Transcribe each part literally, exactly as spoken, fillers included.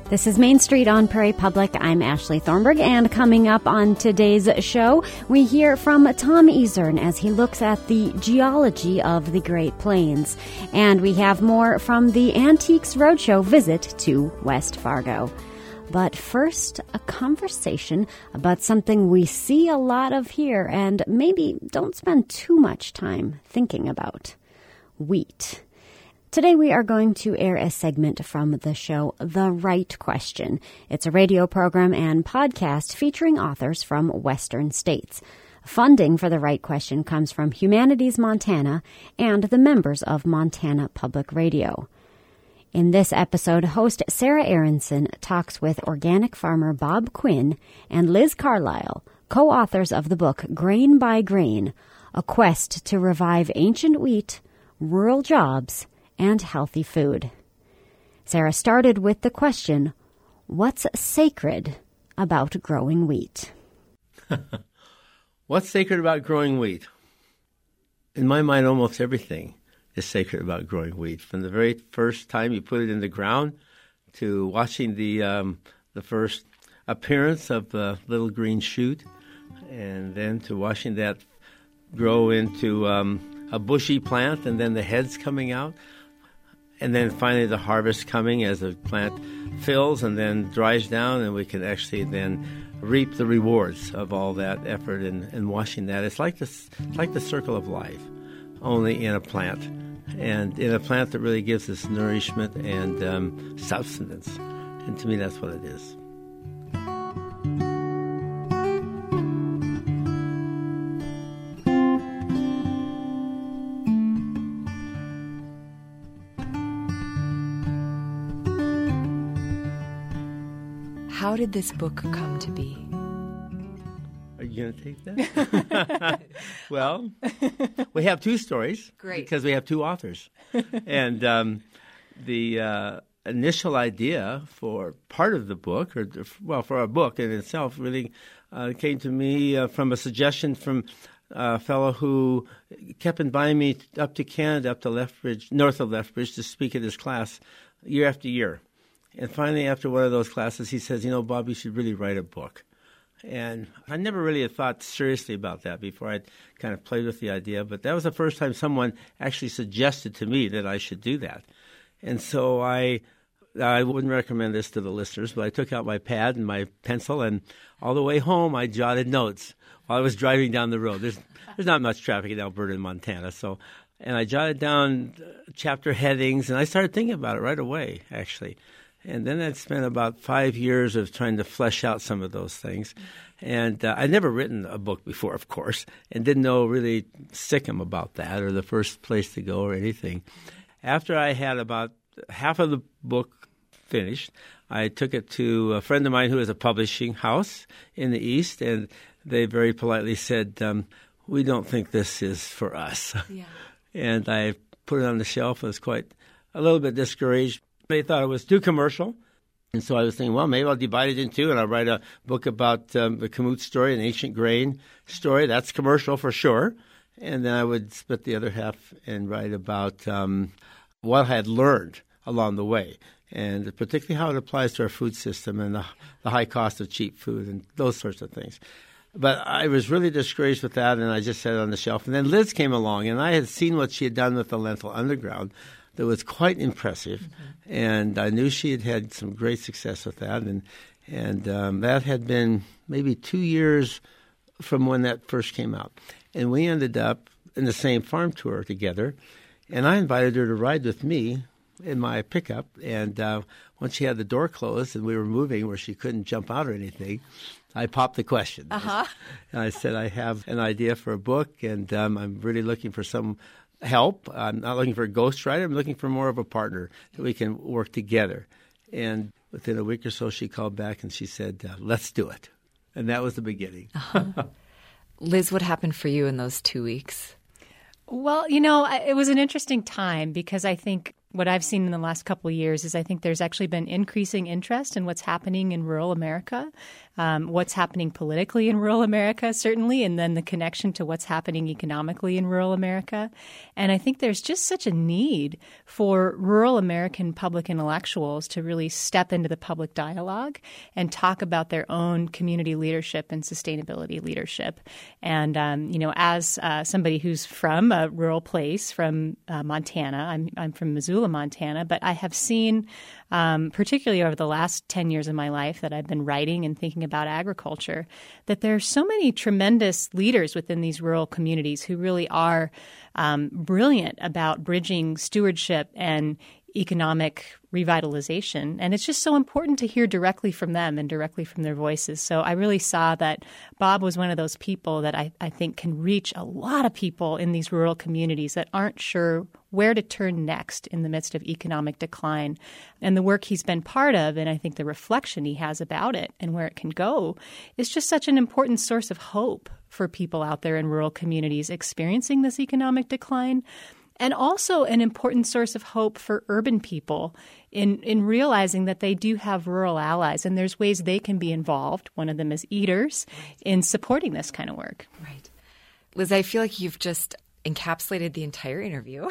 This is Main Street on Prairie Public. I'm Ashley Thornburg, and coming up on today's show, we hear from Tom Ezern as he looks at the geology of the Great Plains. And we have more from the Antiques Roadshow visit to West Fargo. But first, a conversation about something we see a lot of here and maybe don't spend too much time thinking about: wheat. Today we are going to air a segment from the show The Right Question. It's a radio program and podcast featuring authors from Western states. Funding for The Right Question comes from Humanities Montana and the members of Montana Public Radio. In this episode, host Sarah Aronson talks with organic farmer Bob Quinn and Liz Carlisle, co-authors of the book Grain by Grain, A Quest to Revive Ancient Wheat, Rural Jobs, and Healthy Food. Sarah started with the question, what's sacred about growing wheat? What's sacred about growing wheat? In my mind, almost everything is sacred about growing wheat. From the very first time you put it in the ground to watching the um, the first appearance of the little green shoot, and then to watching that grow into um, a bushy plant, and then the heads coming out. And then finally the harvest coming as the plant fills and then dries down, and we can actually then reap the rewards of all that effort in, in washing that. It's like this, it's like the circle of life, only in a plant, and in a plant that really gives us nourishment and um, substance. And to me, that's what it is. How did this book come to be? Are you going to take that? Well, we have two stories. Great. Because we have two authors. And um, the uh, initial idea for part of the book, or well, for our book in itself, really uh, came to me uh, from a suggestion from a fellow who kept inviting me up to Canada, up to Lethbridge, north of Lethbridge, to speak at his class year after year. And finally, after one of those classes, he says, you know, Bob, you should really write a book. And I never really had thought seriously about that before. I'd kind of played with the idea. But that was the first time someone actually suggested to me that I should do that. And so I I wouldn't recommend this to the listeners, but I took out my pad and my pencil, and all the way home I jotted notes while I was driving down the road. There's, there's not much traffic in Alberta and Montana, so... And I jotted down chapter headings, and I started thinking about it right away, actually. And then I'd spent about five years of trying to flesh out some of those things. And uh, I'd never written a book before, of course, and didn't know really sickum about that or the first place to go or anything. After I had about half of the book finished, I took it to a friend of mine who has a publishing house in the East, and they very politely said, um, we don't think this is for us. Yeah. And I put it on the shelf. I was quite a little bit discouraged. They thought it was too commercial. And so I was thinking, well, maybe I'll divide it in two, and I'll write a book about um, the Kamut story, an ancient grain story. That's commercial for sure. And then I would split the other half and write about um, what I had learned along the way, and particularly how it applies to our food system and the, the high cost of cheap food and those sorts of things. But I was really discouraged with that, and I just set it on the shelf. And then Liz came along, and I had seen what she had done with the Lentil Underground. That was quite impressive, mm-hmm. and I knew she had had some great success with that, and and um, that had been maybe two years from when that first came out. And we ended up in the same farm tour together, and I invited her to ride with me in my pickup, and uh, once she had the door closed and we were moving where she couldn't jump out or anything, I popped the question. Uh-huh. And I said, I have an idea for a book, and um, I'm really looking for some help. I'm not looking for a ghostwriter. I'm looking for more of a partner that we can work together. And within a week or so, she called back and she said, uh, let's do it. And that was the beginning. Uh-huh. Liz, what happened for you in those two weeks? Well, you know, it was an interesting time because I think what I've seen in the last couple of years is I think there's actually been increasing interest in what's happening in rural America. um, what's happening politically in rural America, certainly, and then the connection to what's happening economically in rural America. And I think there's just such a need for rural American public intellectuals to really step into the public dialogue and talk about their own community leadership and sustainability leadership. And, um, you know, as uh, somebody who's from a rural place, from uh, Montana, I'm, I'm from Missoula, Montana, but I have seen, um, particularly over the last ten years of my life that I've been writing and thinking about agriculture, that there are so many tremendous leaders within these rural communities who really are um, brilliant about bridging stewardship and economic revitalization. And it's just so important to hear directly from them and directly from their voices. So I really saw that Bob was one of those people that I, I think can reach a lot of people in these rural communities that aren't sure where to turn next in the midst of economic decline. And the work he's been part of, and I think the reflection he has about it and where it can go, is just such an important source of hope for people out there in rural communities experiencing this economic decline. And also an important source of hope for urban people in, in realizing that they do have rural allies and there's ways they can be involved, one of them is eaters, right, in supporting this kind of work. Right. Liz, I feel like you've just encapsulated the entire interview.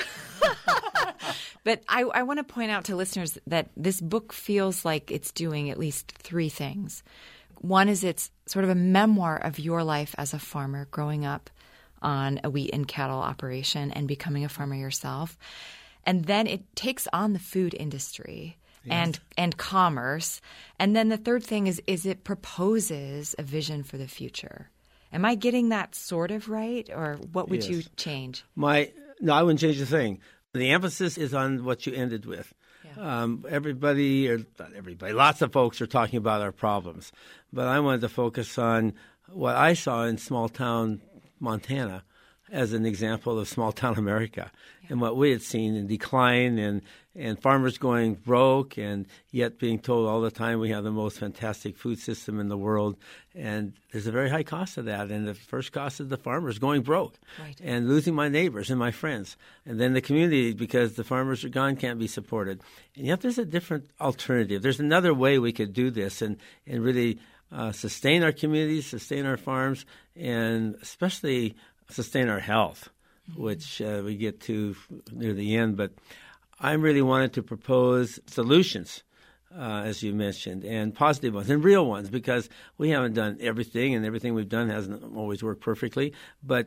But I, I want to point out to listeners that this book feels like it's doing at least three things. One is it's sort of a memoir of your life as a farmer growing up on a wheat and cattle operation and becoming a farmer yourself. And then it takes on the food industry, yes, and and commerce. And then the third thing is is it proposes a vision for the future. Am I getting that sort of right? Or what would yes. you change? My No, I wouldn't change a thing. The emphasis is on what you ended with. Yeah. Um, everybody, or not everybody, lots of folks are talking about our problems. But I wanted to focus on what I saw in small-town Montana as an example of small-town America, yeah, and what we had seen in decline and, and farmers going broke and yet being told all the time we have the most fantastic food system in the world. And there's a very high cost of that. And the first cost is the farmers going broke, right, and losing my neighbors and my friends. And then the community, because the farmers are gone, can't be supported. And yet there's a different alternative. There's another way we could do this and, and really Uh, sustain our communities, sustain our farms, and especially sustain our health, mm-hmm, which uh, we get to near the end. But I really wanted to propose solutions, uh, as you mentioned, and positive ones and real ones, because we haven't done everything, and everything we've done hasn't always worked perfectly. But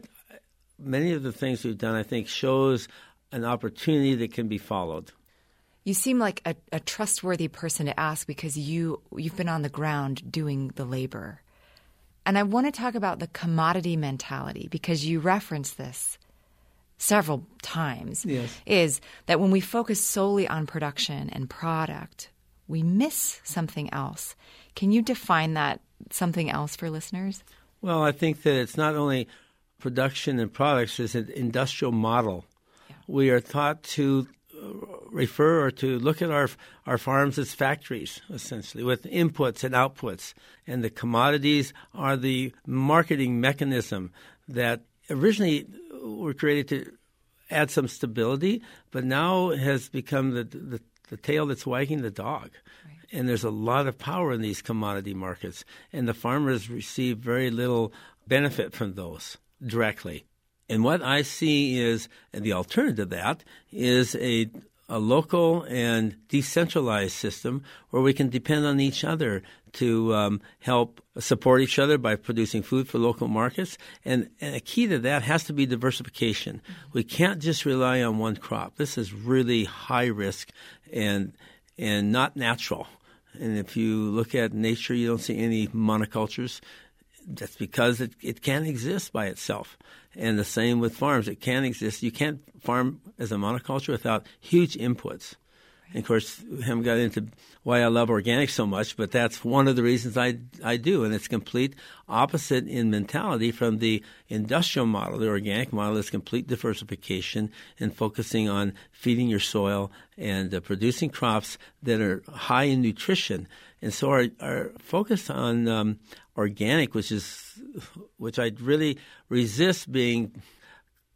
many of the things we've done, I think, shows an opportunity that can be followed. You seem like a, a trustworthy person to ask because you, you've been on the ground doing the labor. And I want to talk about the commodity mentality because you referenced this several times, yes, is that when we focus solely on production and product, we miss something else. Can you define that something else for listeners? Well, I think that it's not only production and products, it's an industrial model. Yeah. We are taught to refer or to look at our our farms as factories, essentially, with inputs and outputs. And the commodities are the marketing mechanism that originally were created to add some stability, but now has become the the, the tail that's wagging the dog. Right. And there's a lot of power in these commodity markets, and the farmers receive very little benefit from those directly. And what I see is, and the alternative to that, is a, a local and decentralized system where we can depend on each other to um, help support each other by producing food for local markets. And, and a key to that has to be diversification. Mm-hmm. We can't just rely on one crop. This is really high risk and and not natural. And if you look at nature, you don't see any monocultures. That's because it, it can't exist by itself. And the same with farms. It can't exist. You can't farm as a monoculture without huge inputs. Right. And of course, we haven't got into why I love organic so much, but that's one of the reasons I, I do. And it's complete opposite in mentality from the industrial model. The organic model is complete diversification and focusing on feeding your soil and uh, producing crops that are high in nutrition. And so our, our focus on um, organic, which is which I really resist being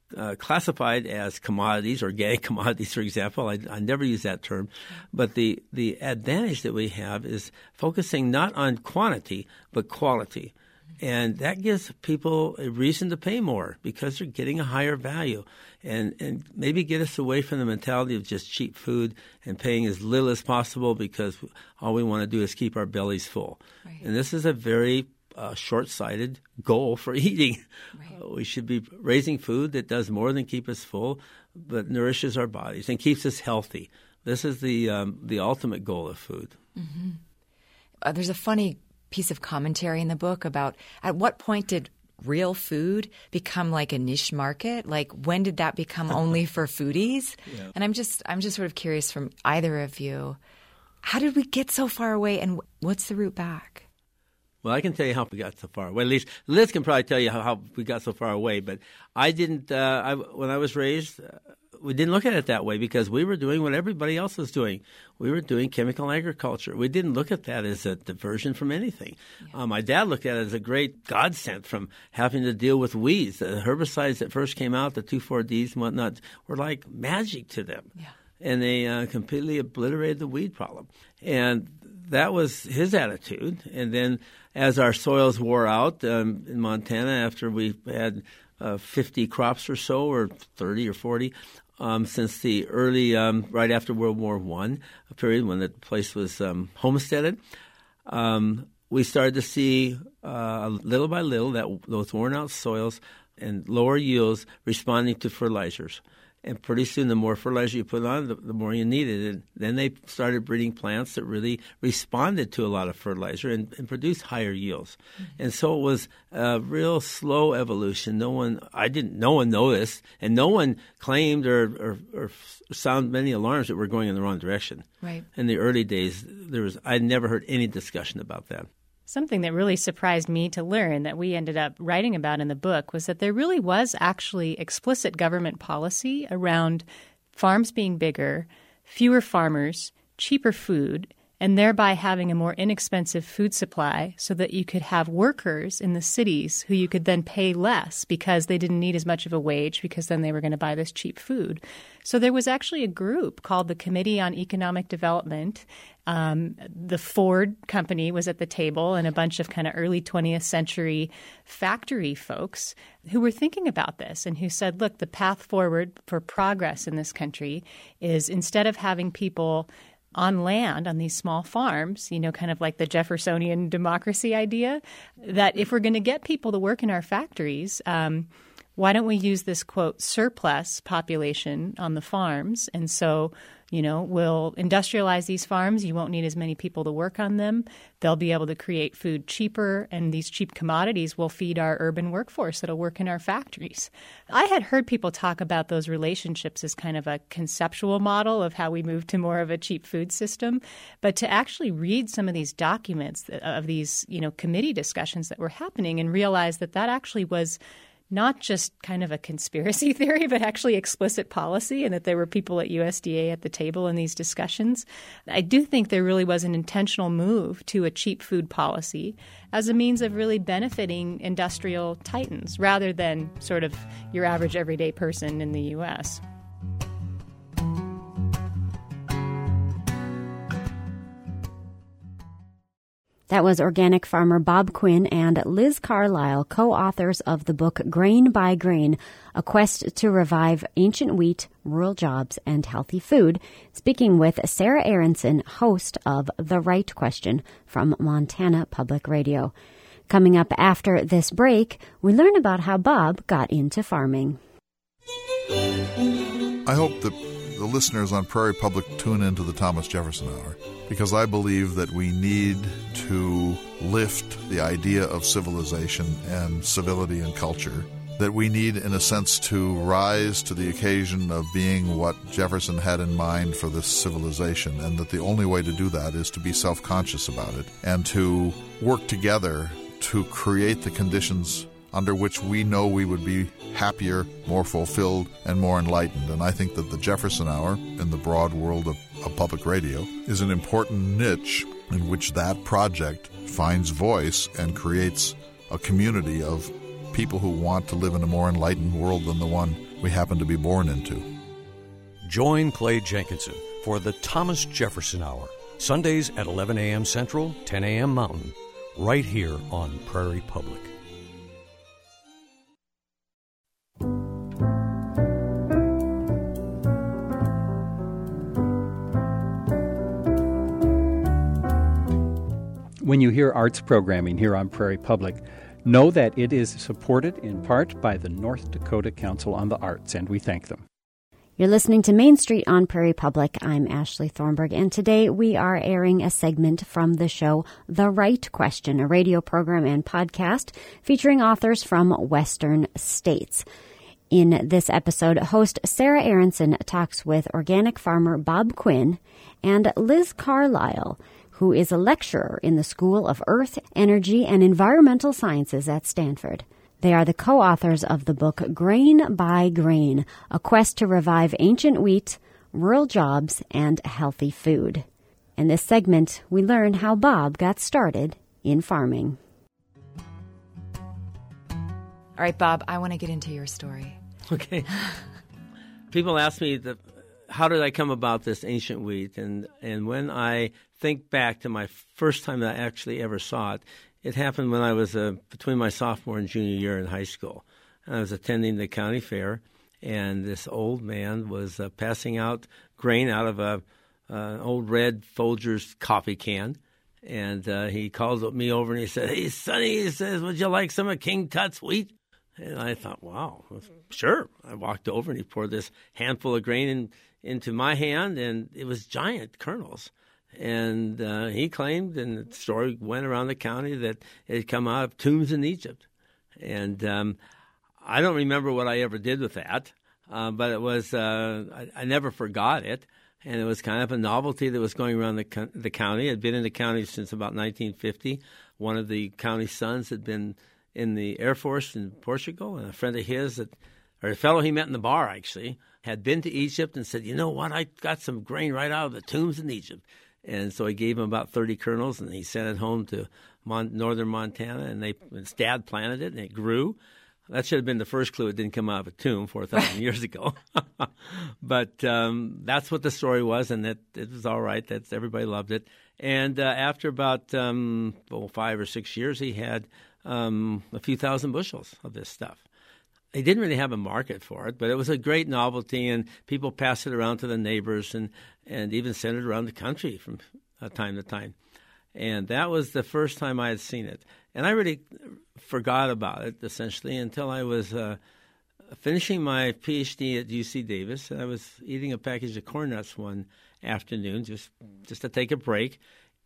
uh, classified as commodities, organic commodities, for example. I, I never use that term. But the, the advantage that we have is focusing not on quantity, but quality. And that gives people a reason to pay more because they're getting a higher value, and, and maybe get us away from the mentality of just cheap food and paying as little as possible because all we want to do is keep our bellies full. Right. And this is a very uh, short-sighted goal for eating. Right. Uh, we should be raising food that does more than keep us full, but nourishes our bodies and keeps us healthy. This is the um, the ultimate goal of food. Mm-hmm. Uh, there's a funny piece of commentary in the book about at what point did real food become like a niche market? Like when did that become only for foodies? Yeah. And I'm just I'm just sort of curious from either of you, how did we get so far away and what's the route back? Well, I can tell you how we got so far away. At least Liz can probably tell you how, how we got so far away. But I didn't. Uh, I, when I was raised, uh, we didn't look at it that way because we were doing what everybody else was doing. We were doing chemical agriculture. We didn't look at that as a diversion from anything. Yeah. Um, my dad looked at it as a great godsend from having to deal with weeds. The herbicides that first came out, the two four Ds and whatnot, were like magic to them. Yeah. And they uh, completely obliterated the weed problem. And that was his attitude. And then as our soils wore out um, in Montana, after we had uh, fifty crops or so, or thirty or forty, um, since the early, um, right after World War One, a period when the place was um, homesteaded, um, we started to see uh, little by little that those worn out soils and lower yields responding to fertilizers. And pretty soon, the more fertilizer you put on, the, the more you needed. And then they started breeding plants that really responded to a lot of fertilizer and, and produced higher yields. Mm-hmm. And so it was a real slow evolution. No one, I didn't, no one noticed, and no one claimed or, or, or sounded many alarms that we're going in the wrong direction. Right. In the early days, there was, I never heard any discussion about that. Something that really surprised me to learn that we ended up writing about in the book was that there really was actually explicit government policy around farms being bigger, fewer farmers, cheaper food, and thereby having a more inexpensive food supply so that you could have workers in the cities who you could then pay less because they didn't need as much of a wage because then they were going to buy this cheap food. So there was actually a group called the Committee on Economic Development. Um, the Ford company was at the table and a bunch of kind of early twentieth century factory folks who were thinking about this and who said, look, the path forward for progress in this country is instead of having people on land on these small farms, you know, kind of like the Jeffersonian democracy idea, that if we're going to get people to work in our factories, um, why don't we use this, quote, surplus population on the farms? And so, you know, we'll industrialize these farms. You won't need as many people to work on them. They'll be able to create food cheaper, and these cheap commodities will feed our urban workforce that'll work in our factories. I had heard people talk about those relationships as kind of a conceptual model of how we move to more of a cheap food system. But to actually read some of these documents of these, you know, committee discussions that were happening and realize that that actually was not just kind of a conspiracy theory, but actually explicit policy, and that there were people at U S D A at the table in these discussions. I do think there really was an intentional move to a cheap food policy as a means of really benefiting industrial titans rather than sort of your average everyday person in the U S. That was organic farmer Bob Quinn and Liz Carlisle, co-authors of the book Grain by Grain, A Quest to Revive Ancient Wheat, Rural Jobs, and Healthy Food, speaking with Sarah Aronson, host of The Right Question from Montana Public Radio. Coming up after this break, we learn about how Bob got into farming. I hope that the listeners on Prairie Public tune into the Thomas Jefferson Hour, because I believe that we need to lift the idea of civilization and civility and culture, that we need, in a sense, to rise to the occasion of being what Jefferson had in mind for this civilization, and that the only way to do that is to be self-conscious about it and to work together to create the conditions under which we know we would be happier, more fulfilled, and more enlightened. And I think that the Jefferson Hour, in the broad world of, of public radio, is an important niche in which that project finds voice and creates a community of people who want to live in a more enlightened world than the one we happen to be born into. Join Clay Jenkinson for the Thomas Jefferson Hour, Sundays at eleven a.m. Central, ten a.m. Mountain, right here on Prairie Public. When you hear arts programming here on Prairie Public, know that it is supported in part by the North Dakota Council on the Arts, and we thank them. You're listening to Main Street on Prairie Public. I'm Ashley Thornburg, and today we are airing a segment from the show The Right Question, a radio program and podcast featuring authors from Western states. In this episode, host Sarah Aronson talks with organic farmer Bob Quinn and Liz Carlisle, who is a lecturer in the School of Earth, Energy, and Environmental Sciences at Stanford. They are the co-authors of the book Grain by Grain, A Quest to Revive Ancient Wheat, Rural Jobs, and Healthy Food. In this segment, we learn how Bob got started in farming. All right, Bob, I want to get into your story. Okay. People ask me, the, how did I come about this ancient wheat? And, and when I think back to my first time that I actually ever saw it, it happened when I was uh, between my sophomore and junior year in high school. I was attending the county fair, and this old man was uh, passing out grain out of a uh, old red Folgers coffee can. And uh, he called me over and he said, "Hey, Sonny," he says, "would you like some of King Tut's wheat?" And I thought, wow, sure. I walked over and he poured this handful of grain in, into my hand, and it was giant kernels. And uh, he claimed, and the story went around the county, that it had come out of tombs in Egypt. And um, I don't remember what I ever did with that, uh, but it was uh, I, I never forgot it. And it was kind of a novelty that was going around the, the county. I'd been in the county since about nineteen fifty. One of the county sons had been in the Air Force in Portugal, and a friend of his, that, or a fellow he met in the bar actually, had been to Egypt and said, "You know what, I got some grain right out of the tombs in Egypt." And so he gave him about thirty kernels, and he sent it home to Mon- northern Montana, and they his dad planted it, and it grew. That should have been the first clue it didn't come out of a tomb four thousand years ago. But um, that's what the story was, and it, it was all right. That's, everybody loved it. And uh, after about um, well, five or six years, he had um, a few thousand bushels of this stuff. He didn't really have a market for it, but it was a great novelty, and people passed it around to the neighbors and, and even sent it around the country from uh, time to time. And that was the first time I had seen it. And I really forgot about it, essentially, until I was uh, finishing my P H D at U C Davis. I was eating a package of corn nuts one afternoon just, just to take a break,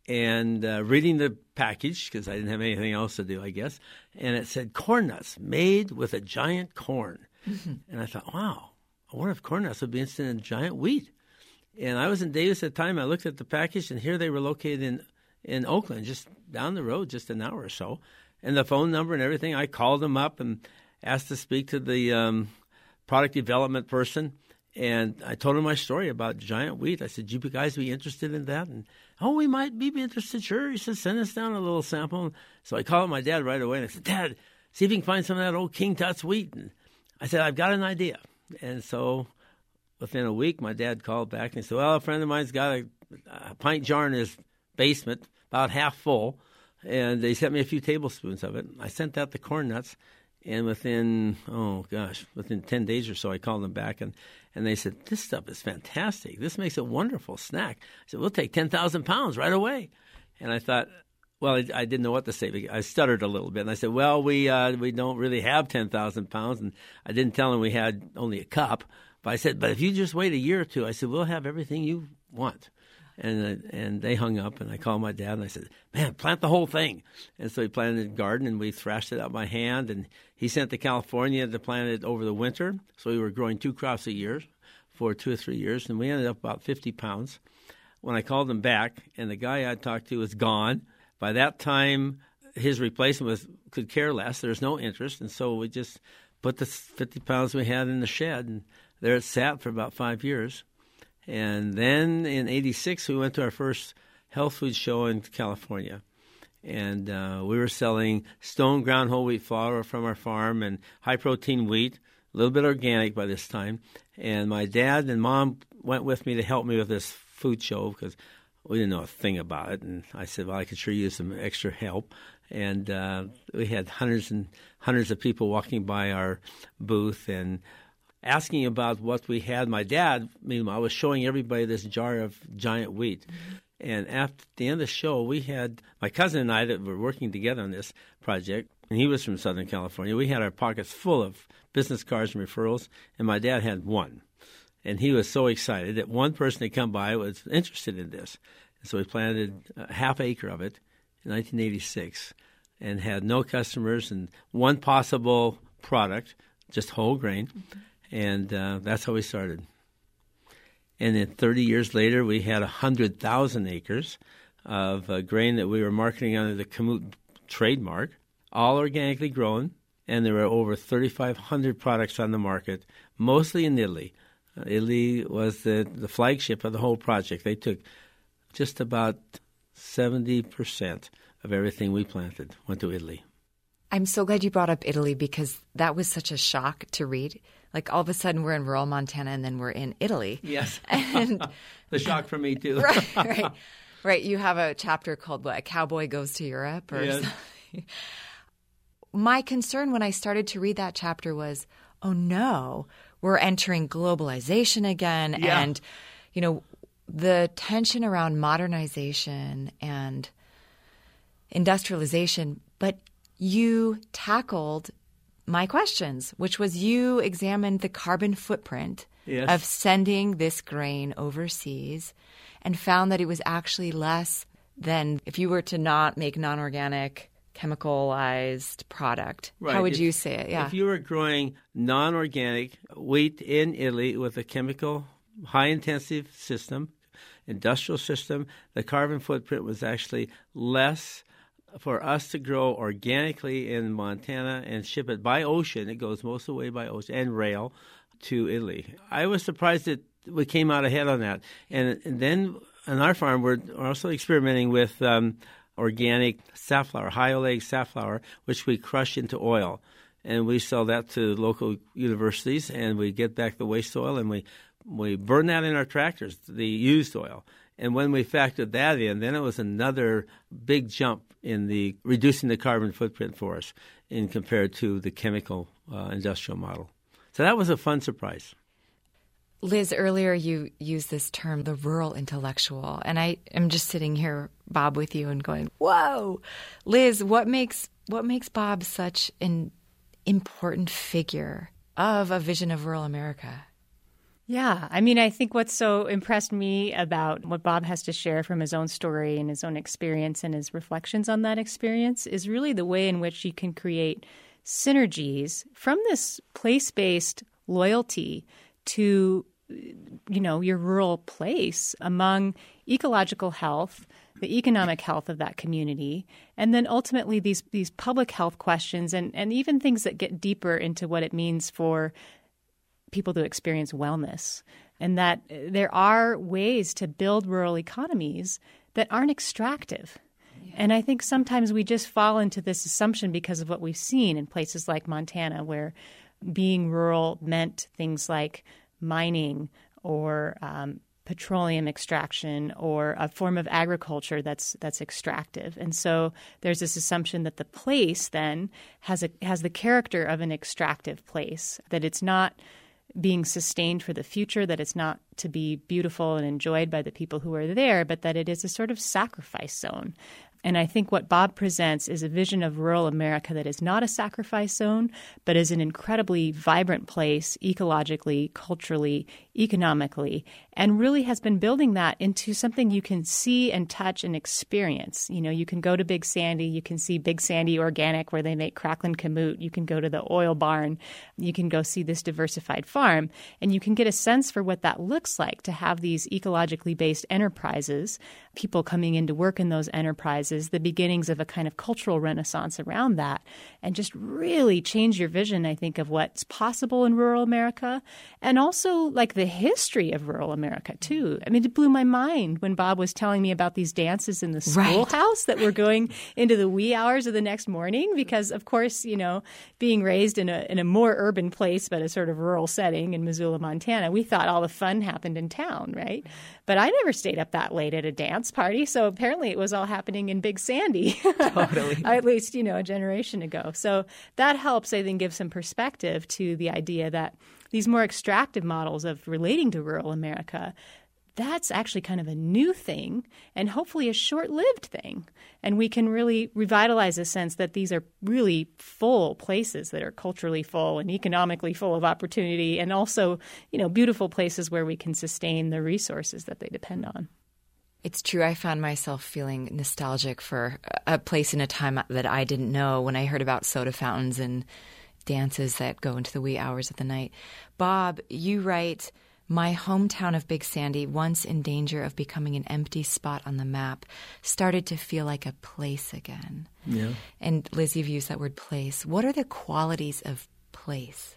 and uh, reading the package, because I didn't have anything else to do, I guess, and it said corn nuts made with a giant corn. Mm-hmm. And I thought, wow, I wonder if corn nuts would be interested in giant wheat. And I was in Davis at the time. I looked at the package, and here they were located in, in Oakland, just down the road, just an hour or so. And the phone number and everything, I called them up and asked to speak to the um, product development person. And I told him my story about giant wheat. I said, "You guys be interested in that?" And, "Oh, we might be interested, sure." He said, "Send us down a little sample." So I called my dad right away, and I said, "Dad, see if you can find some of that old King Tut's wheat." And I said, "I've got an idea." And so within a week, my dad called back, and he said, "Well, a friend of mine's got a, a pint jar in his basement, about half full, and they sent me a few tablespoons of it." I sent out the corn nuts, and within, oh, gosh, within ten days or so, I called them back, and And they said, "This stuff is fantastic. This makes a wonderful snack." I said, "We'll take ten thousand pounds right away." And I thought, well, I, I didn't know what to say. I stuttered a little bit. And I said, "Well, we uh, we don't really have ten thousand pounds." And I didn't tell them we had only a cup. But I said, "But if you just wait a year or two," I said, "we'll have everything you want." And uh, and they hung up, and I called my dad, and I said, "Man, plant the whole thing." And so he planted a garden, and we thrashed it out by hand. And he sent to California to plant it over the winter. So we were growing two crops a year for two or three years, and we ended up about fifty pounds. When I called him back, and the guy I talked to was gone. By that time, his replacement was could care less. There was no interest, and so we just put the fifty pounds we had in the shed, and there it sat for about five years. And then in eighty-six, we went to our first health food show in California. And uh, we were selling stone ground whole wheat flour from our farm and high-protein wheat a little bit organic by this time. And my dad and mom went with me to help me with this food show because we didn't know a thing about it. And I said, well, I could sure use some extra help. And uh, we had hundreds and hundreds of people walking by our booth and asking about what we had. My dad, meanwhile, was showing everybody this jar of giant wheat. Mm-hmm. And after the end of the show, we had my cousin and I that were working together on this project, and he was from Southern California. We had our pockets full of business cards and referrals, and my dad had one. And he was so excited that one person had come by was interested in this. And so we planted a half acre of it in nineteen eighty-six and had no customers and one possible product, just whole grain. Mm-hmm. And uh, that's how we started. And then thirty years later, we had one hundred thousand acres of uh, grain that we were marketing under the Kamut trademark, all organically grown. And there were over thirty-five hundred products on the market, mostly in Italy. Uh, Italy was the, the flagship of the whole project. They took just about seventy percent of everything we planted went to Italy. I'm so glad you brought up Italy because that was such a shock to read. Like all of a sudden we're in rural Montana and then we're in Italy. Yes. And the shock for me too. Right, right. Right. You have a chapter called what? A Cowboy Goes to Europe or yes. something. My concern when I started to read that chapter was, oh no, we're entering globalization again. Yeah. And, you know, the tension around modernization and industrialization, but you tackled my questions, which was you examined the carbon footprint yes. of sending this grain overseas and found that it was actually less than if you were to not make non-organic chemicalized product. Right. How would if, you say it? Yeah. If you were growing non-organic wheat in Italy with a chemical high-intensive system, industrial system, the carbon footprint was actually less for us to grow organically in Montana and ship it by ocean. It goes most of the way by ocean and rail to Italy. I was surprised that we came out ahead on that. And, and then on our farm, we're also experimenting with um, organic safflower, high oleic safflower, which we crush into oil. And we sell that to local universities, and we get back the waste oil, and we, we burn that in our tractors, the used oil. And when we factored that in, then it was another big jump in the reducing the carbon footprint for us in compared to the chemical uh, industrial model. So that was a fun surprise. Liz, earlier you used this term, the rural intellectual, and I am just sitting here, Bob, with you and going, whoa. Liz, what makes what makes Bob such an important figure of a vision of rural America? Yeah. I mean, I think what's so impressed me about what Bob has to share from his own story and his own experience and his reflections on that experience is really the way in which you can create synergies from this place-based loyalty to, you know, your rural place among ecological health, the economic health of that community, and then ultimately these these public health questions and, and even things that get deeper into what it means for people to experience wellness, and that there are ways to build rural economies that aren't extractive. Yeah. And I think sometimes we just fall into this assumption because of what we've seen in places like Montana, where being rural meant things like mining or um, petroleum extraction or a form of agriculture that's that's extractive. And so there's this assumption that the place then has a has the character of an extractive place, that it's not being sustained for the future, that it's not to be beautiful and enjoyed by the people who are there, but that it is a sort of sacrifice zone. And I think what Bob presents is a vision of rural America that is not a sacrifice zone, but is an incredibly vibrant place ecologically, culturally, economically, and really has been building that into something you can see and touch and experience. You know, you can go to Big Sandy, you can see Big Sandy Organic where they make Cracklin Kamut, you can go to the oil barn, you can go see this diversified farm, and you can get a sense for what that looks like to have these ecologically based enterprises, people coming in to work in those enterprises symbolizes the beginnings of a kind of cultural renaissance around that and just really change your vision, I think, of what's possible in rural America and also like the history of rural America, too. I mean, it blew my mind when Bob was telling me about these dances in the schoolhouse right. that were going into the wee hours of the next morning because, of course, you know, being raised in a in a more urban place but a sort of rural setting in Missoula, Montana, we thought all the fun happened in town, right? But I never stayed up that late at a dance party, so apparently it was all happening in Big Sandy. Totally. At least, you know, a generation ago. So that helps, I think, give some perspective to the idea that these more extractive models of relating to rural America, that's actually kind of a new thing and hopefully a short-lived thing. And we can really revitalize a sense that these are really full places that are culturally full and economically full of opportunity and also, you know, beautiful places where we can sustain the resources that they depend on. It's true. I found myself feeling nostalgic for a place in a time that I didn't know when I heard about soda fountains and dances that go into the wee hours of the night. Bob, you write, my hometown of Big Sandy, once in danger of becoming an empty spot on the map, started to feel like a place again. Yeah. And Liz, you've used that word place. What are the qualities of place?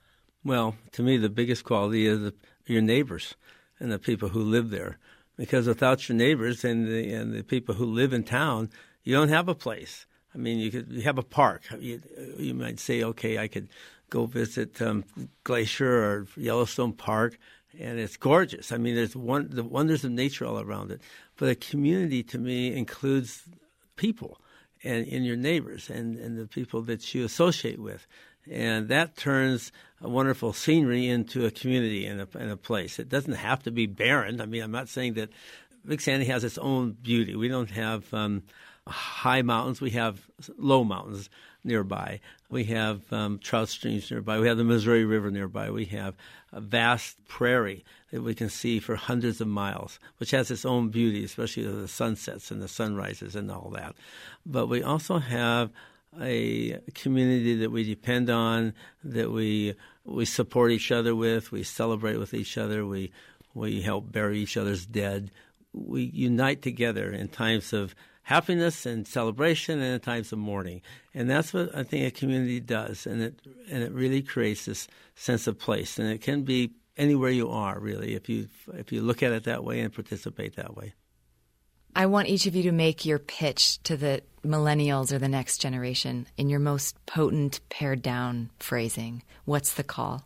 Well, to me, the biggest quality is the, your neighbors and the people who live there. Because without your neighbors and the, and the people who live in town, you don't have a place. I mean, you could you have a park. You, you might say, okay, I could go visit um, Glacier or Yellowstone Park, and it's gorgeous. I mean, there's one, the wonders of nature all around it. But a community, to me, includes people and, and your neighbors and, and the people that you associate with. And that turns a wonderful scenery into a community and a, and a place. It doesn't have to be barren. I mean, I'm not saying that Big Sandy has its own beauty. We don't have um, high mountains. We have low mountains nearby. We have um, trout streams nearby. We have the Missouri River nearby. We have a vast prairie that we can see for hundreds of miles, which has its own beauty, especially the sunsets and the sunrises and all that. But we also have a community that we depend on, that we we support each other with, we celebrate with each other, we we help bury each other's dead. We unite together in times of happiness and celebration and in times of mourning. And that's what I think a community does, and it and it really creates this sense of place. And it can be anywhere you are, really, if you if you look at it that way and participate that way. I want each of you to make your pitch to the millennials or the next generation in your most potent, pared-down phrasing. What's the call?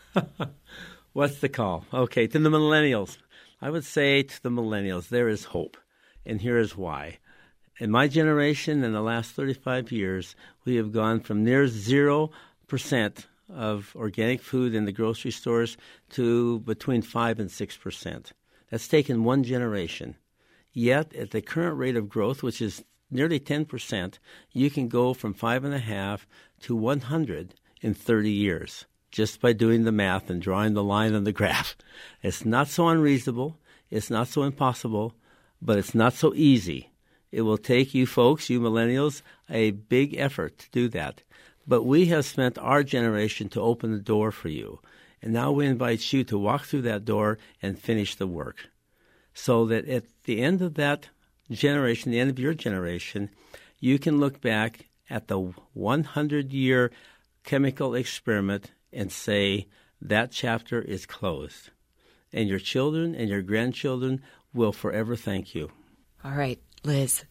What's the call? Okay, to the millennials. I would say to the millennials, there is hope, and here is why. In my generation, in the last thirty-five years, we have gone from near zero percent of organic food in the grocery stores to between five and six percent. That's taken one generation. Yet, at the current rate of growth, which is nearly ten percent, you can go from five and a half to one hundred in thirty years, just by doing the math and drawing the line on the graph. It's not so unreasonable, it's not so impossible, but it's not so easy. It will take you folks, you millennials, a big effort to do that. But we have spent our generation to open the door for you. And now we invite you to walk through that door and finish the work. So that at the end of that generation, the end of your generation, you can look back at the hundred-year chemical experiment and say, that chapter is closed. And your children and your grandchildren will forever thank you. All right, Liz.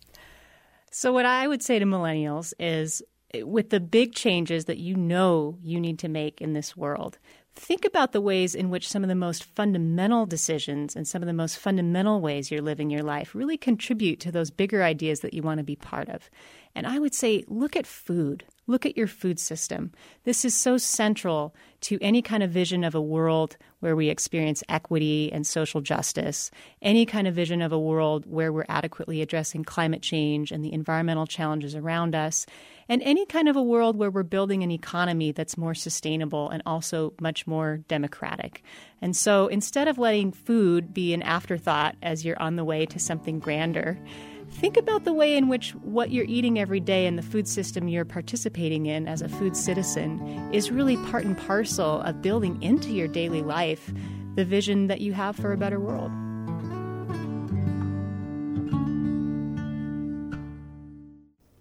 So what I would say to millennials is, with the big changes that you know you need to make in this world, think about the ways in which some of the most fundamental decisions and some of the most fundamental ways you're living your life really contribute to those bigger ideas that you want to be part of. And I would say, look at food. Look at your food system. This is so central to any kind of vision of a world where we experience equity and social justice, any kind of vision of a world where we're adequately addressing climate change and the environmental challenges around us, and any kind of a world where we're building an economy that's more sustainable and also much more democratic. And so instead of letting food be an afterthought as you're on the way to something grander, think about the way in which what you're eating every day and the food system you're participating in as a food citizen is really part and parcel of building into your daily life the vision that you have for a better world.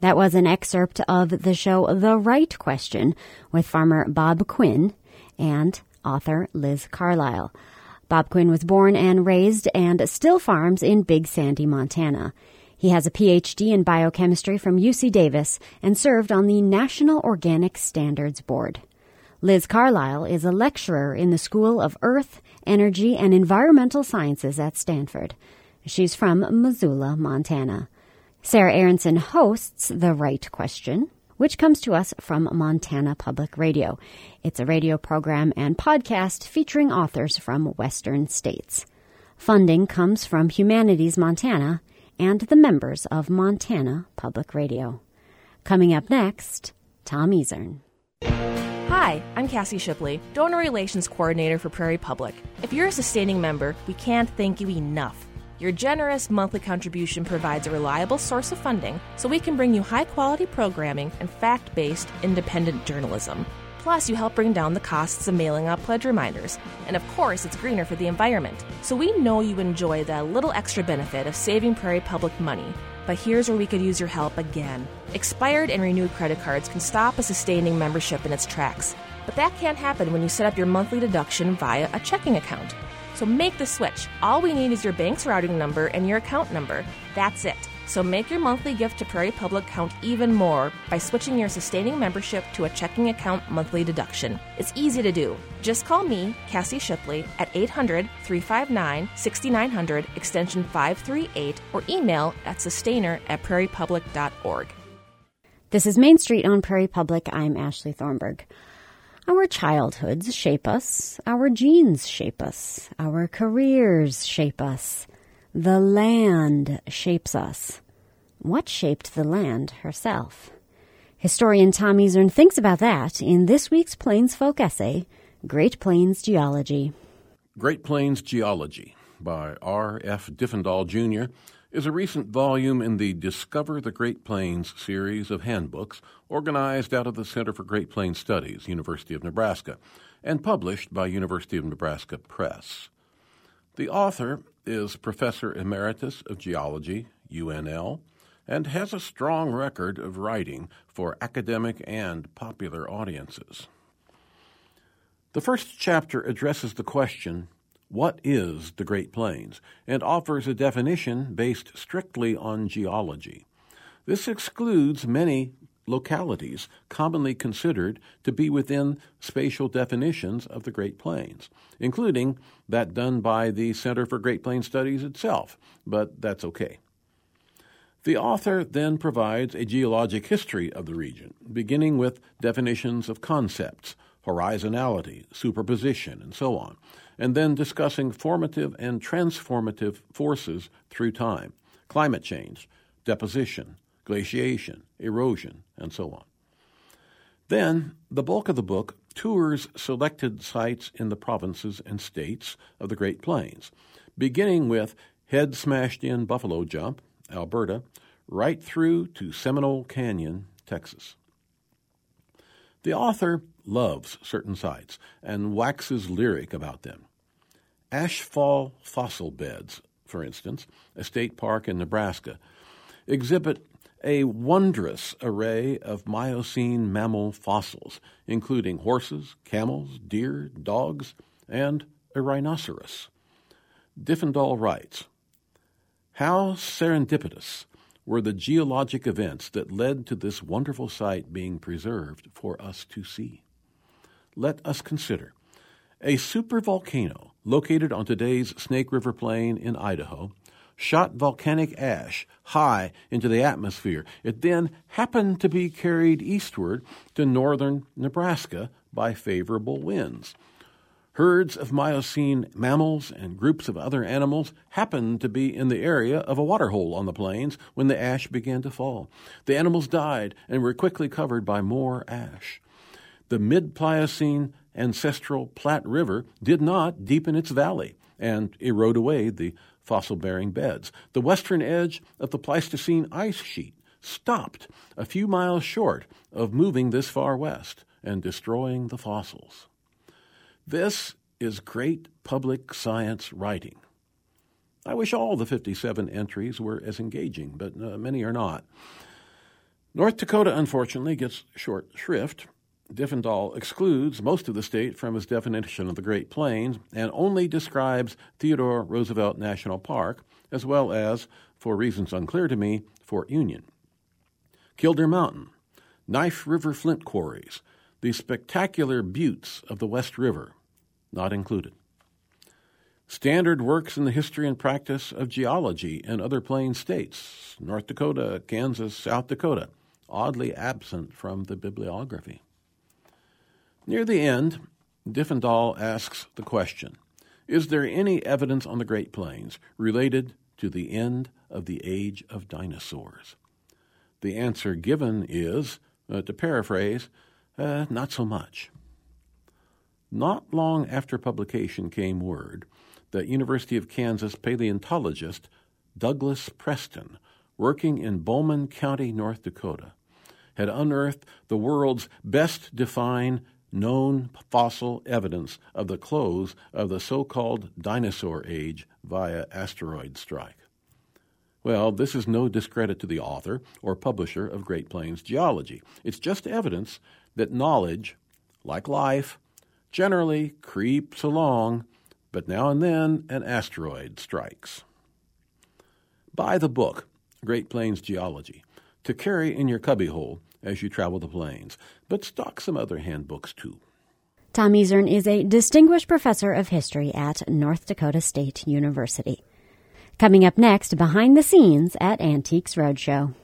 That was an excerpt of the show The Right Question with farmer Bob Quinn and author Liz Carlisle. Bob Quinn was born and raised and still farms in Big Sandy, Montana. He has a P H D in biochemistry from U C Davis and served on the National Organic Standards Board. Liz Carlisle is a lecturer in the School of Earth, Energy, and Environmental Sciences at Stanford. She's from Missoula, Montana. Sarah Aronson hosts The Right Question, which comes to us from Montana Public Radio. It's a radio program and podcast featuring authors from Western states. Funding comes from Humanities Montana and the members of Montana Public Radio. Coming up next, Tom Ezern. Hi, I'm Cassie Shipley, Donor Relations Coordinator for Prairie Public. If you're a sustaining member, we can't thank you enough. Your generous monthly contribution provides a reliable source of funding so we can bring you high-quality programming and fact-based, independent journalism. Plus, you help bring down the costs of mailing out pledge reminders. And of course, it's greener for the environment. So we know you enjoy that little extra benefit of saving Prairie Public money. But here's where we could use your help again. Expired and renewed credit cards can stop a sustaining membership in its tracks. But that can't happen when you set up your monthly deduction via a checking account. So make the switch. All we need is your bank's routing number and your account number. That's it. So make your monthly gift to Prairie Public count even more by switching your sustaining membership to a checking account monthly deduction. It's easy to do. Just call me, Cassie Shipley, at eight hundred, three five nine, six nine zero zero, extension five three eight, or email at sustainer at prairie public dot org. This is Main Street on Prairie Public. I'm Ashley Thornburg. Our childhoods shape us. Our genes shape us. Our careers shape us. The land shapes us. What shaped the land herself? Historian Tom Ezern thinks about that in this week's Plains Folk essay, Great Plains Geology. Great Plains Geology by R F Diffendahl, Junior is a recent volume in the Discover the Great Plains series of handbooks organized out of the Center for Great Plains Studies, University of Nebraska, and published by University of Nebraska Press. The author is Professor Emeritus of Geology, U N L, and has a strong record of writing for academic and popular audiences. The first chapter addresses the question, what is the Great Plains, and offers a definition based strictly on geology. This excludes many localities commonly considered to be within spatial definitions of the Great Plains, including that done by the Center for Great Plains Studies itself, but that's okay. The author then provides a geologic history of the region, beginning with definitions of concepts, horizontality, superposition, and so on, and then discussing formative and transformative forces through time, climate change, deposition, glaciation, erosion, and so on. Then, the bulk of the book tours selected sites in the provinces and states of the Great Plains, beginning with head-smashed-in Buffalo Jump, Alberta, right through to Seminole Canyon, Texas. The author loves certain sites and waxes lyric about them. Ashfall Fossil Beds, for instance, a state park in Nebraska, exhibit a wondrous array of Miocene mammal fossils, including horses, camels, deer, dogs, and a rhinoceros. Diffendahl writes, "How serendipitous were the geologic events that led to this wonderful site being preserved for us to see. Let us consider. A supervolcano located on today's Snake River Plain in Idaho shot volcanic ash high into the atmosphere. It then happened to be carried eastward to northern Nebraska by favorable winds. Herds of Miocene mammals and groups of other animals happened to be in the area of a waterhole on the plains when the ash began to fall. The animals died and were quickly covered by more ash. The mid-Pliocene ancestral Platte River did not deepen its valley and erode away the fossil-bearing beds. The western edge of the Pleistocene ice sheet stopped a few miles short of moving this far west and destroying the fossils. This is great public science writing. I wish all the fifty-seven entries were as engaging, but uh, many are not. North Dakota, unfortunately, gets short shrift. Diffendahl excludes most of the state from his definition of the Great Plains and only describes Theodore Roosevelt National Park, as well as, for reasons unclear to me, Fort Union. Killdeer Mountain, Knife River Flint Quarries, the spectacular buttes of the West River, not included. Standard works in the history and practice of geology in other plain states, North Dakota, Kansas, South Dakota, oddly absent from the bibliography. Near the end, Diffendahl asks the question, is there any evidence on the Great Plains related to the end of the age of dinosaurs? The answer given is, uh, to paraphrase, uh, not so much. Not long after publication came word that University of Kansas paleontologist Douglas Preston, working in Bowman County, North Dakota, had unearthed the world's best defined known fossil evidence of the close of the so-called dinosaur age via asteroid strike. Well, this is no discredit to the author or publisher of Great Plains Geology. It's just evidence that knowledge, like life, generally creeps along, but now and then an asteroid strikes. Buy the book, Great Plains Geology, to carry in your cubbyhole as you travel the plains, but stock some other handbooks too. Tom Isern is a distinguished professor of history at North Dakota State University. Coming up next, behind the scenes at Antiques Roadshow.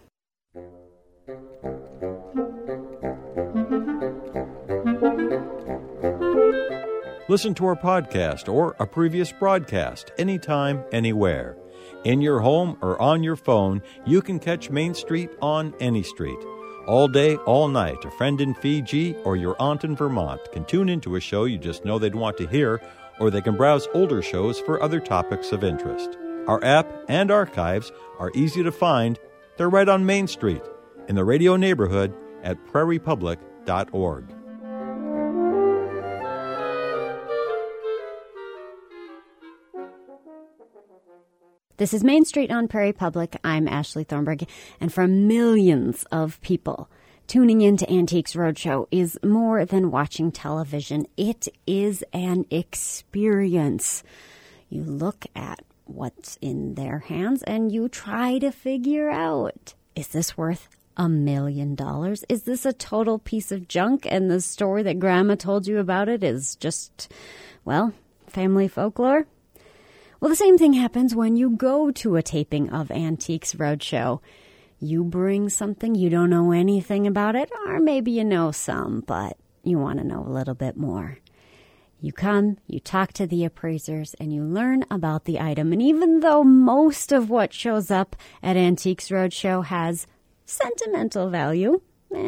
Listen to our podcast or a previous broadcast anytime, anywhere. In your home or on your phone, you can catch Main Street on any street. All day, all night, a friend in Fiji or your aunt in Vermont can tune into a show you just know they'd want to hear, or they can browse older shows for other topics of interest. Our app and archives are easy to find. They're right on Main Street, in the radio neighborhood at prairie public dot org. This is Main Street on Prairie Public. I'm Ashley Thornburg, and for millions of people, tuning into Antiques Roadshow is more than watching television. It is an experience. You look at what's in their hands and you try to figure out, is this worth a million dollars? Is this a total piece of junk and the story that Grandma told you about it is just, well, family folklore? Well, the same thing happens when you go to a taping of Antiques Roadshow. You bring something, you don't know anything about it, or maybe you know some, but you want to know a little bit more. You come, you talk to the appraisers, and you learn about the item. And even though most of what shows up at Antiques Roadshow has sentimental value,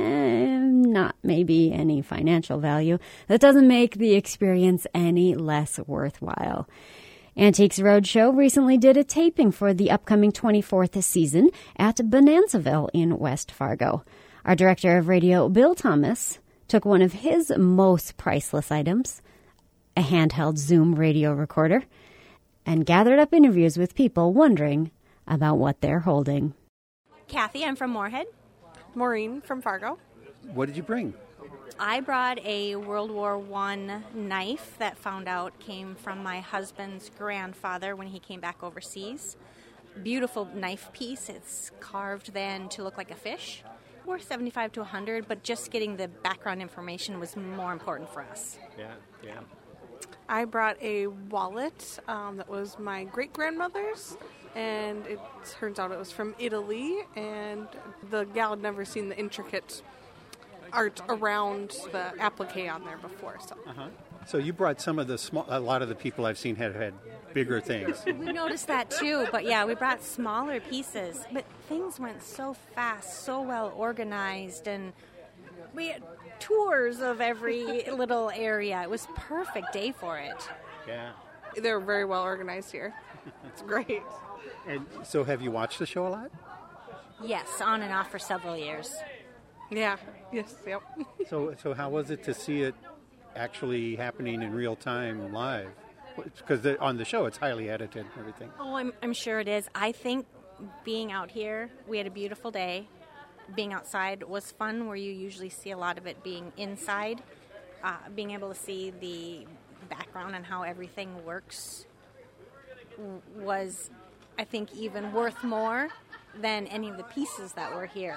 and not maybe any financial value, that doesn't make the experience any less worthwhile. Antiques Roadshow recently did a taping for the upcoming twenty-fourth season at Bonanzaville in West Fargo. Our director of radio, Bill Thomas, took one of his most priceless items, a handheld Zoom radio recorder, and gathered up interviews with people wondering about what they're holding. Kathy, I'm from Moorhead. Maureen from Fargo. What did you bring? I brought a World War One knife that found out came from my husband's grandfather when he came back overseas. Beautiful knife piece. It's carved then to look like a fish. Worth seventy-five to one hundred, but just getting the background information was more important for us. Yeah, yeah. I brought a wallet um, that was my great-grandmother's, and it turns out it was from Italy, and the gal had never seen the intricate art around the applique on there before. So, uh-huh. So you brought some of the small. A lot of the people I've seen have had bigger things. We noticed that too, but yeah, we brought smaller pieces. But things went so fast, so well organized, and we had tours of every little area. It was a perfect day for it. Yeah, they're very well organized here. It's great. And so, have you watched the show a lot? Yes, on and off for several years. Yeah. Yes. Yep. so, so how was it to see it actually happening in real time live? Because on the show, it's highly edited and everything. Oh, I'm, I'm sure it is. I think being out here, we had a beautiful day. being outside was fun, where you usually see a lot of it being inside. Uh, being able to see the background and how everything works w- was, I think, even worth more than any of the pieces that were here.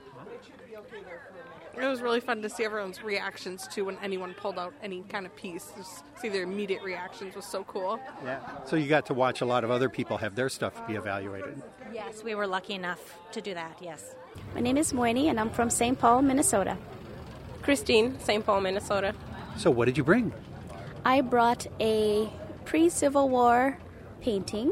It was really fun to see everyone's reactions to when anyone pulled out any kind of piece. Just see their immediate reactions was so cool. Yeah. So you got to watch a lot of other people have their stuff be evaluated. Yes, we were lucky enough to do that, yes. My name is Moini, and I'm from Saint Paul, Minnesota. Christine, Saint Paul, Minnesota. So what did you bring? I brought a pre-Civil War painting,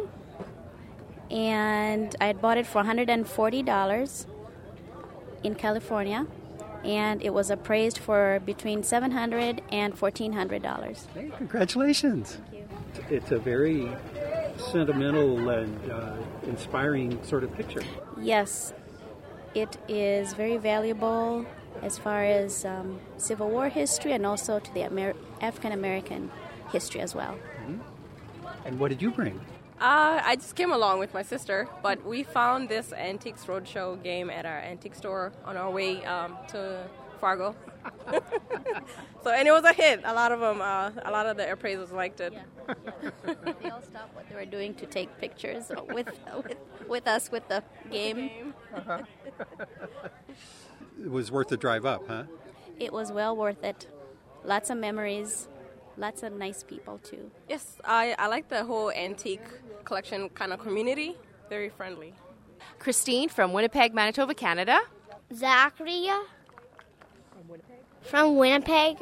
and I had bought it for one hundred forty dollars in California, and it was appraised for between seven hundred dollars and fourteen hundred dollars. Hey, congratulations. Thank you. It's a very sentimental and uh, inspiring sort of picture. Yes, it is very valuable as far as um, Civil War history and also to the Amer- African-American history as well. Mm-hmm. And what did you bring? Uh, I just came along with my sister, but we found this Antiques Roadshow game at our antique store on our way um, to Fargo. So, and it was a hit. A lot of them, uh, a lot of the appraisals liked it. Yeah. They all stopped what they were doing to take pictures with with, with us with the game. Uh-huh. It was worth the drive up, huh? It was well worth it. Lots of memories. Lots of nice people, too. Yes, I, I like the whole antique collection kind of community. Very friendly. Christine from Winnipeg, Manitoba, Canada. Zachary from Winnipeg.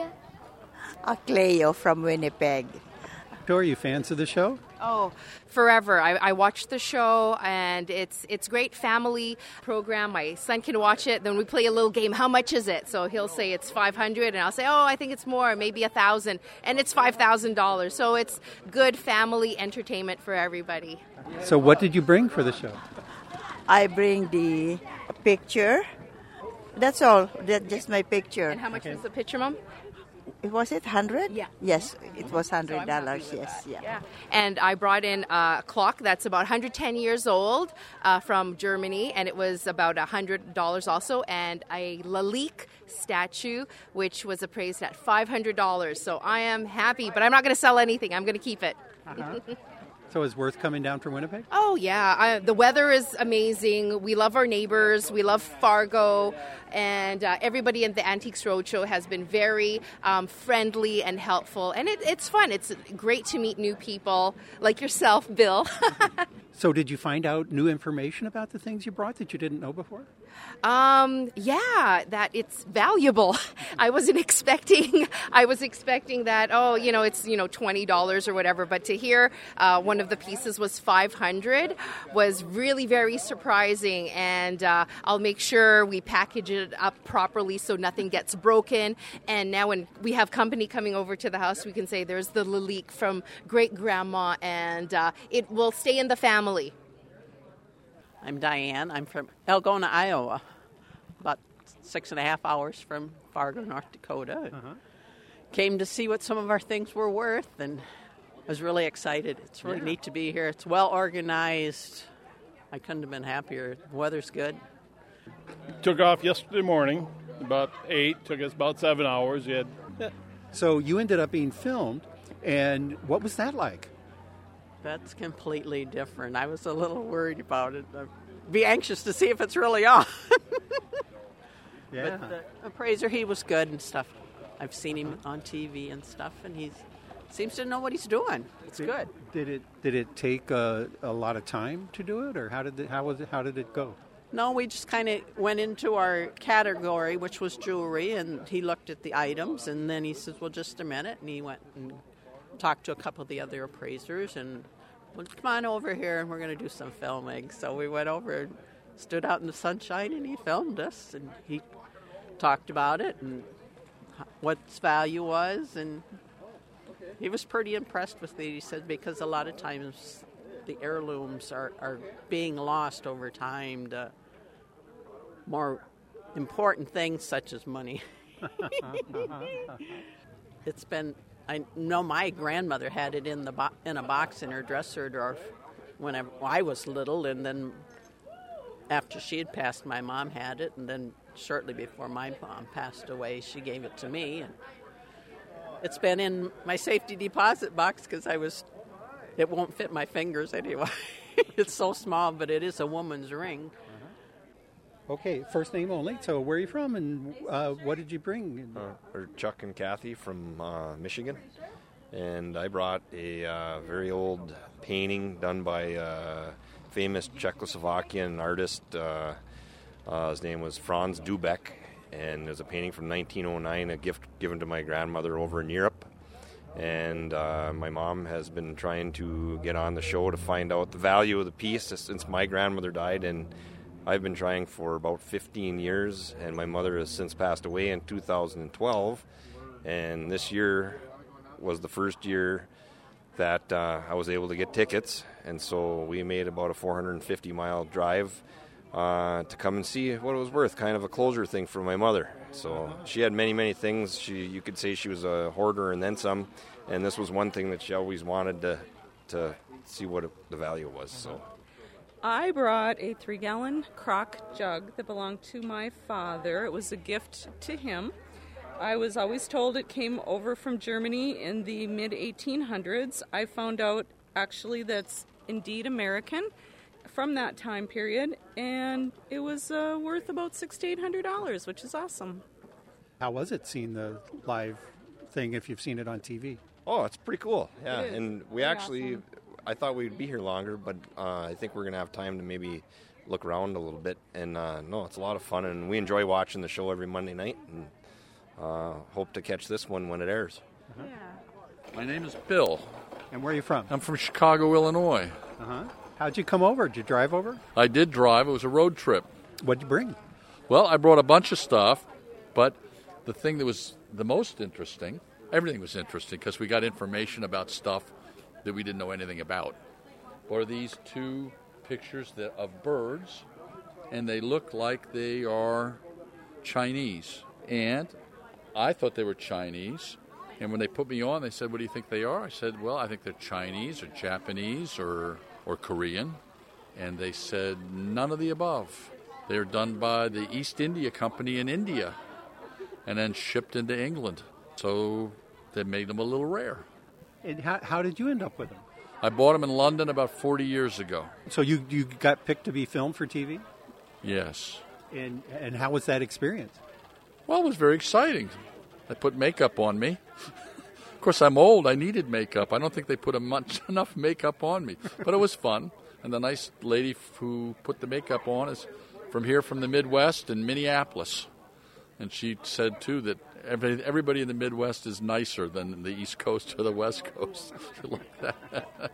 Cleo from Winnipeg. Are you fans of the show? Oh, forever. I, I watched the show, and it's it's great family program. My son can watch it. Then we play a little game. How much is it? So he'll say it's five hundred, and I'll say, oh, I think it's more, maybe a thousand, and it's five thousand dollars. So it's good family entertainment for everybody. So what did you bring for the show? I bring the picture. That's all. That's just my picture. And how much okay. was the picture, Mom? Was it one hundred? Yeah. Yes, it was one hundred dollars, so yes. Yeah. yeah. And I brought in a clock that's about one hundred ten years old uh, from Germany, and it was about one hundred dollars also, and a Lalique statue, which was appraised at five hundred dollars. So I am happy, but I'm not going to sell anything. I'm going to keep it. Uh-huh. So it's worth coming down from Winnipeg? Oh, yeah. I, the weather is amazing. We love our neighbors. We love Fargo. And uh, everybody in the Antiques Roadshow has been very um, friendly and helpful. And it, it's fun. It's great to meet new people like yourself, Bill. So did you find out new information about the things you brought that you didn't know before? Um, yeah, that it's valuable. I wasn't expecting, I was expecting that, oh, you know, it's, you know, twenty dollars or whatever. But to hear uh, one of the pieces was five hundred dollars was really very surprising. And uh, I'll make sure we package it up properly so nothing gets broken. And now when we have company coming over to the house, we can say there's the Lalique from great-grandma, and uh, it will stay in the family. I'm Diane. I'm from Algona, Iowa, about six and a half hours from Fargo, North Dakota. Uh-huh. Came to see what some of our things were worth, and I was really excited. It's really yeah. neat to be here. It's well organized. I couldn't have been happier. The weather's good. Took off yesterday morning, about eight. Took us about seven hours. We had... So you ended up being filmed, and what was that like? That's completely different. I was a little worried about it. I'd be anxious to see if it's really on. Yeah. But the appraiser, he was good and stuff. I've seen him on T V and stuff, and he seems to know what he's doing. It's did, good. Did it Did it take a, a lot of time to do it, or how did it, how was it, how did it go? No, we just kind of went into our category, which was jewelry, and he looked at the items, and then he says, "Well, just a minute," and he went and talked to a couple of the other appraisers, and well, come on over here, and we're going to do some filming. So we went over and stood out in the sunshine, and he filmed us, and he talked about it and what its value was, and he was pretty impressed with it. He said because a lot of times the heirlooms are, are being lost over time to more important things such as money. It's been... I know my grandmother had it in the bo- in a box in her dresser drawer when I, I was little, and then after she had passed, my mom had it, and then shortly before my mom passed away, she gave it to me. And it's been in my safety deposit box because I was, it won't fit my fingers anyway. It's so small, but it is a woman's ring. Okay, first name only. So where are you from, and uh, what did you bring? Uh, we're Chuck and Kathy from uh, Michigan, and I brought a uh, very old painting done by a famous Czechoslovakian artist. Uh, uh, his name was Franz Dubeck, and it was a painting from nineteen oh nine, a gift given to my grandmother over in Europe. And uh, my mom has been trying to get on the show to find out the value of the piece since my grandmother died, and I've been trying for about fifteen years, and my mother has since passed away in two thousand twelve, and this year was the first year that uh, I was able to get tickets, and so we made about a four hundred fifty mile drive uh, to come and see what it was worth, kind of a closure thing for my mother. So she had many, many things. She, you could say she was a hoarder and then some, and this was one thing that she always wanted to to see what it, the value was. So. I brought a three-gallon crock jug that belonged to my father. It was a gift to him. I was always told it came over from Germany in the mid eighteen hundreds. I found out actually that's indeed American from that time period, and it was uh, worth about six hundred to eight hundred dollars, which is awesome. How was it seeing the live thing if you've seen it on T V? Oh, it's pretty cool. Yeah, It is. and we Very actually, awesome. I thought we'd be here longer, but uh, I think we're going to have time to maybe look around a little bit. And uh, no, it's a lot of fun, and we enjoy watching the show every Monday night, and uh, hope to catch this one when it airs. Yeah. My name is Bill. And where are you from? I'm from Chicago, Illinois. Uh-huh. How'd you come over? Did you drive over? I did drive. It was a road trip. What'd you bring? Well, I brought a bunch of stuff, but the thing that was the most interesting, everything was interesting because we got information about stuff that we didn't know anything about. What are these two pictures that, of birds, and they look like they are Chinese. And I thought they were Chinese. And when they put me on, they said, what do you think they are? I said, well, I think they're Chinese or Japanese or, or Korean. And they said, none of the above. They're done by the East India Company in India and then shipped into England. So they made them a little rare. And how, how did you end up with them? I bought them in London about forty years ago. So you, you got picked to be filmed for T V? Yes. And and how was that experience? Well, it was very exciting. They put makeup on me. Of course, I'm old. I needed makeup. I don't think they put a much enough makeup on me. But it was fun. And the nice lady who put the makeup on is from here, from the Midwest in Minneapolis. And she said, too, that every, everybody in the Midwest is nicer than the East Coast or the West Coast. Like that.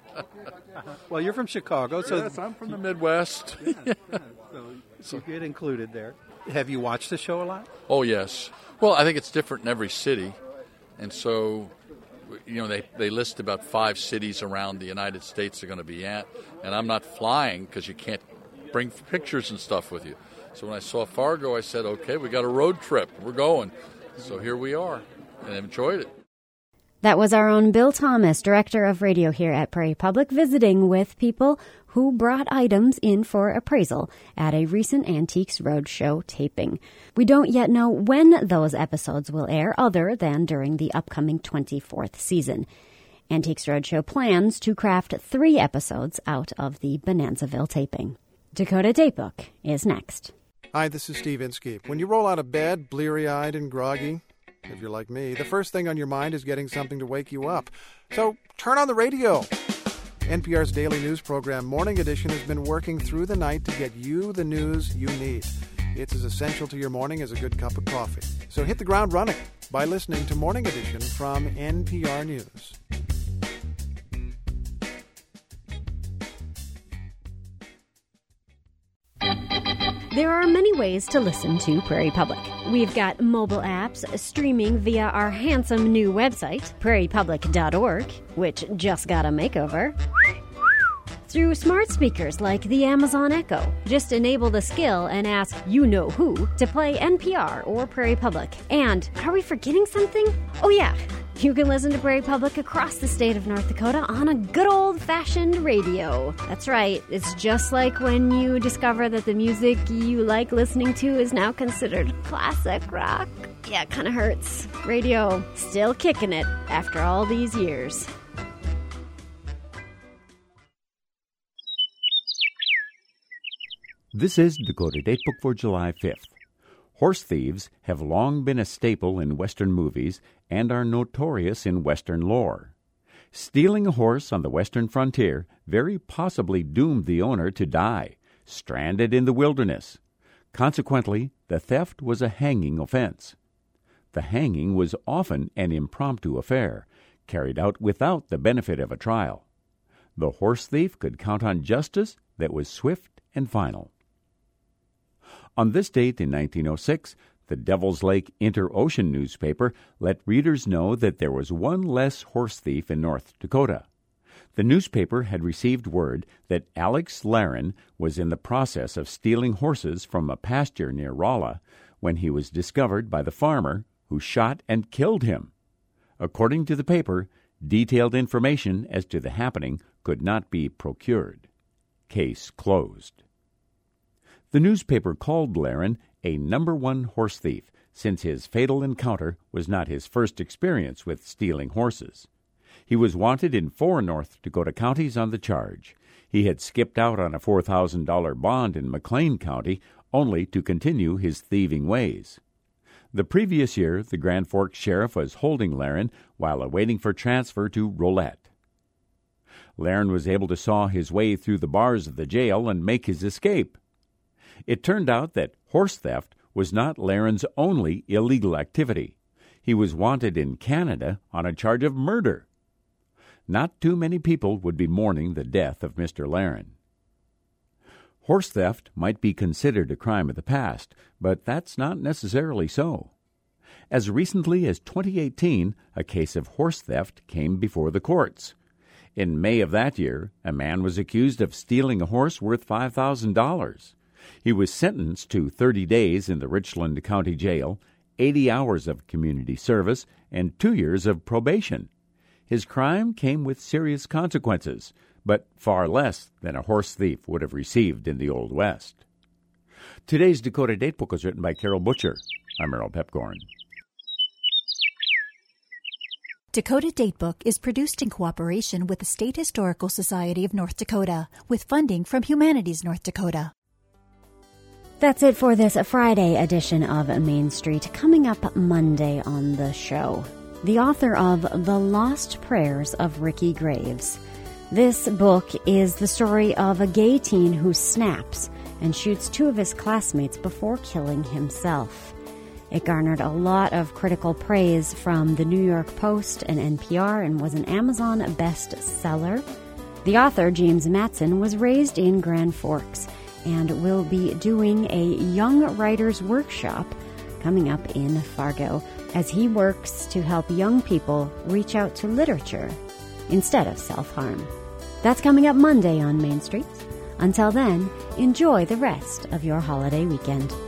Well, you're from Chicago. So yes, I'm from the Midwest. Yeah, yeah. So, so you get included there. Have you watched the show a lot? Oh, yes. Well, I think it's different in every city. And so, you know, they, they list about five cities around the United States they're going to be at. And I'm not flying because you can't bring pictures and stuff with you. So when I saw Fargo, I said, okay, we got a road trip. We're going. So here we are. And I enjoyed it. That was our own Bill Thomas, director of radio here at Prairie Public, visiting with people who brought items in for appraisal at a recent Antiques Roadshow taping. We don't yet know when those episodes will air, other than during the upcoming twenty-fourth season. Antiques Roadshow plans to craft three episodes out of the Bonanzaville taping. Dakota Daybook is next. Hi, this is Steve Inskeep. When you roll out of bed, bleary-eyed and groggy, if you're like me, the first thing on your mind is getting something to wake you up. So turn on the radio. N P R's daily news program, Morning Edition, has been working through the night to get you the news you need. It's as essential to your morning as a good cup of coffee. So hit the ground running by listening to Morning Edition from N P R News. There are many ways to listen to Prairie Public. We've got mobile apps streaming via our handsome new website, prairie public dot org, which just got a makeover. Through smart speakers like the Amazon Echo. Just enable the skill and ask you-know-who to play N P R or Prairie Public. And are we forgetting something? Oh yeah, You can listen to Prairie Public across the state of North Dakota on a good old-fashioned radio. That's right. It's just like when you discover that the music you like listening to is now considered classic rock. Yeah, it kind of hurts. Radio still kicking it after all these years. This is Dakota Datebook for July fifth. Horse thieves have long been a staple in Western movies and are notorious in Western lore. Stealing a horse on the Western frontier very possibly doomed the owner to die, stranded in the wilderness. Consequently, the theft was a hanging offense. The hanging was often an impromptu affair, carried out without the benefit of a trial. The horse thief could count on justice that was swift and final. On this date in nineteen oh six, the Devil's Lake Inter-Ocean newspaper let readers know that there was one less horse thief in North Dakota. The newspaper had received word that Alex Laren was in the process of stealing horses from a pasture near Rolla when he was discovered by the farmer who shot and killed him. According to the paper, detailed information as to the happening could not be procured. Case closed. The newspaper called Laren a number one horse thief, since his fatal encounter was not his first experience with stealing horses. He was wanted in four North Dakota counties on the charge. He had skipped out on a four thousand dollars bond in McLean County, only to continue his thieving ways. The previous year, the Grand Forks sheriff was holding Laren while awaiting for transfer to Rolette. Laren was able to saw his way through the bars of the jail and make his escape. It turned out that horse theft was not Laren's only illegal activity. He was wanted in Canada on a charge of murder. Not too many people would be mourning the death of Mister Laren. Horse theft might be considered a crime of the past, but that's not necessarily so. As recently as twenty eighteen, a case of horse theft came before the courts. In May of that year, a man was accused of stealing a horse worth five thousand dollars. He was sentenced to thirty days in the Richland County Jail, eighty hours of community service, and two years of probation. His crime came with serious consequences, but far less than a horse thief would have received in the Old West. Today's Dakota Datebook was written by Carol Butcher. I'm Earl Pepcorn. Dakota Datebook is produced in cooperation with the State Historical Society of North Dakota, with funding from Humanities North Dakota. That's it for this Friday edition of Main Street. Coming up Monday on the show, the author of The Lost Prayers of Ricky Graves. This book is the story of a gay teen who snaps and shoots two of his classmates before killing himself. It garnered a lot of critical praise from the New York Post and N P R and was an Amazon bestseller. The author, James Matson, was raised in Grand Forks and will be doing a Young Writers Workshop coming up in Fargo as he works to help young people reach out to literature instead of self-harm. That's coming up Monday on Main Street. Until then, enjoy the rest of your holiday weekend.